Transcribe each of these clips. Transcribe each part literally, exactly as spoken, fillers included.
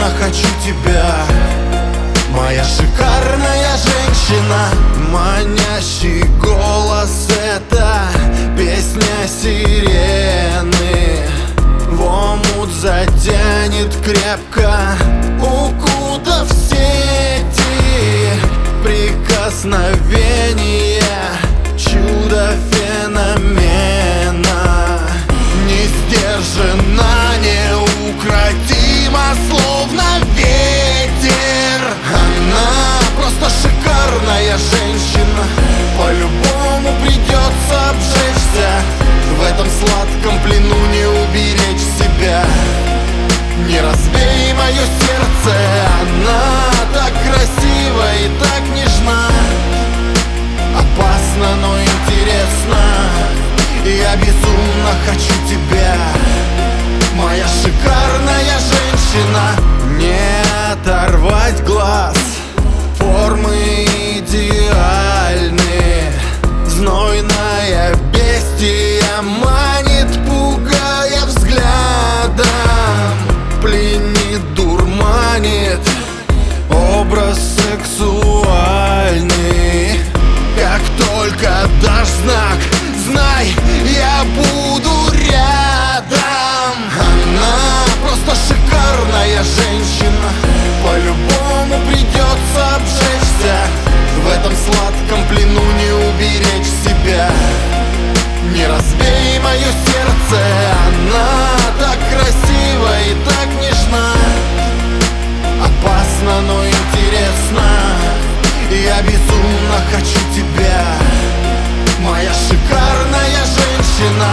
хочу тебя. Моя шикарная женщина, манящий голос — это песня сирены. В омут затянет крепко, укутав в сети. Прикосновение чудо феномена. Не сдержана, неукротима, словно ветер. Она просто шикарная женщина. По-любому придется обжечься. В этом сладком плену не уберечь себя. Не разбей мое сердце. Она так красива и так нежна. Опасно, но интересно. Я безумно хочу тебя. Моя шикарная женщина. Не оторвать глаз, формы идеальны. Знойная бестия манит, пугая взглядом. Пленит, дурманит, образ сексуальный. Как только дашь знак, знай, я буду рядом. Она просто шикарная женщина. По-любому придется обжечься. В этом сладком плену не уберечь себя. Не разбей мое сердце. Она так красива и так нежна. Опасно, но интересно. Я безумно хочу тебя. Моя шикарная женщина.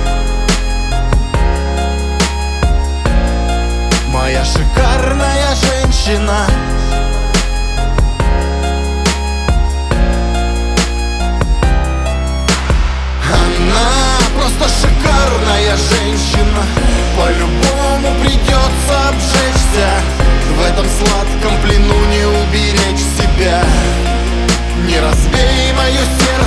Моя шикарная женщина. Она просто шикарная женщина. По-любому придется обжечься. В этом сладком плену не уберечь себя. Не разбей мое сердце.